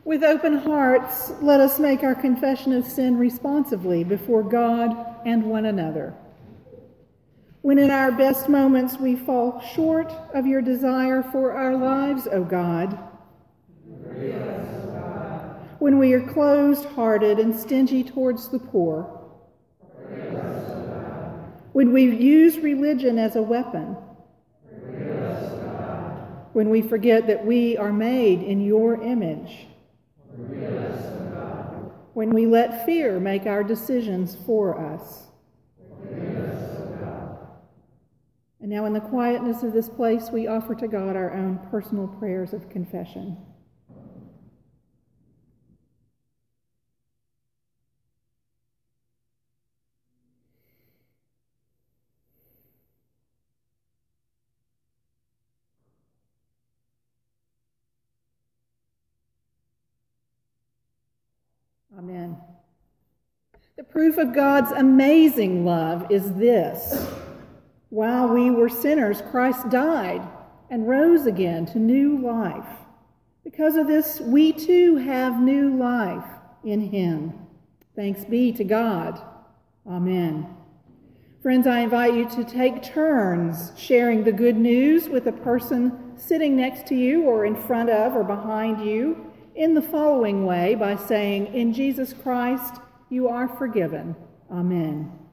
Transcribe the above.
With open hearts, let us make our confession of sin responsively before God and one another. When in our best moments we fall short of your desire for our lives, O God, forgive us, O God. When we are closed-hearted and stingy towards the poor, Forgive us, O God. When we use religion as a weapon, Forgive us, O God. When we forget that we are made in your image, Forgive us, O God. When we let fear make our decisions for us. Forgive us, O God. And now in the quietness of this place, we offer to God our own personal prayers of confession. Amen. The proof of God's amazing love is this: while we were sinners, Christ died and rose again to new life. Because of this, we too have new life in him. Thanks be to God. Amen. Friends, I invite you to take turns sharing the good news with a person sitting next to you or in front of or behind you in the following way by saying, "In Jesus Christ, you are forgiven. Amen."